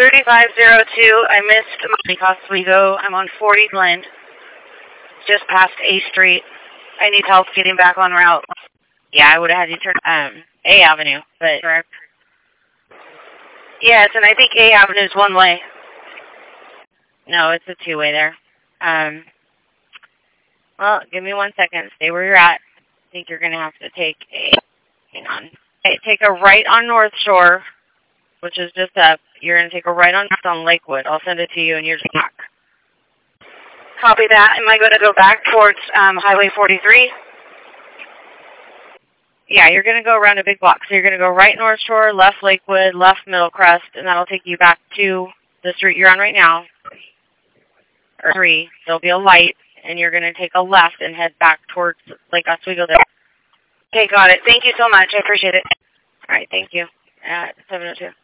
3502, I missed Lake Oswego. I'm on 40 Glen, just past A Street. I need help getting back on route. Yeah, I would have had you turn A Avenue, but correct. Yes, and I think A Avenue is one way. No, it's a two-way there. Well, give me 1 second. Stay where you're at. I think you're going to have to take hang on. Okay, take a right on North Shore, which is just up. You're going to take a right on Lakewood. I'll send it to you, and you're just back. Copy that. Am I going to go back towards Highway 43? Yeah, you're going to go around a big block. So you're going to go right North Shore, left Lakewood, left Middle Crest, and that'll take you back to the street you're on right now. Or 3. There'll be a light, and you're going to take a left and head back towards Lake Oswego there. Okay, got it. Thank you so much. I appreciate it. All right, thank you. At 702.